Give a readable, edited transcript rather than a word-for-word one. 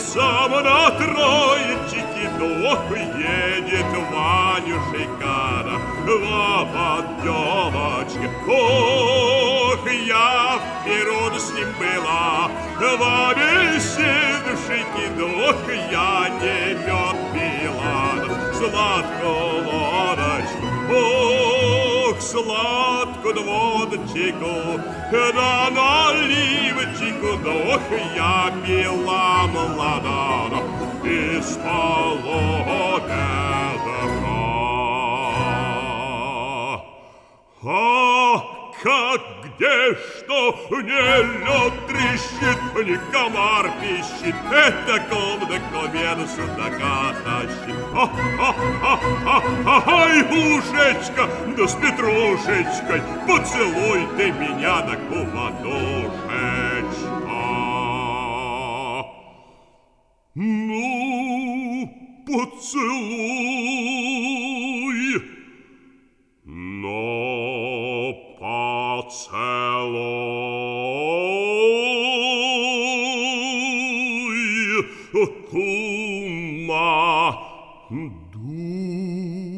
сам на троечке дух едет Ванюшка в подъемочке. Ох, я вперед с ним была в беседушке, дух я не мед пила, сладкую водочку. Ох, сладкую водочку, да наливочку, дух я пила молодая из половедра. А как где что не лед трещит, не комар пищит, это комда ковен судака тащит. Ай, Глушечка, да с Петрушечкой, поцелуй ты меня, да кумадушечка. Ну, поцелуй, но поцелуй, кума, душу.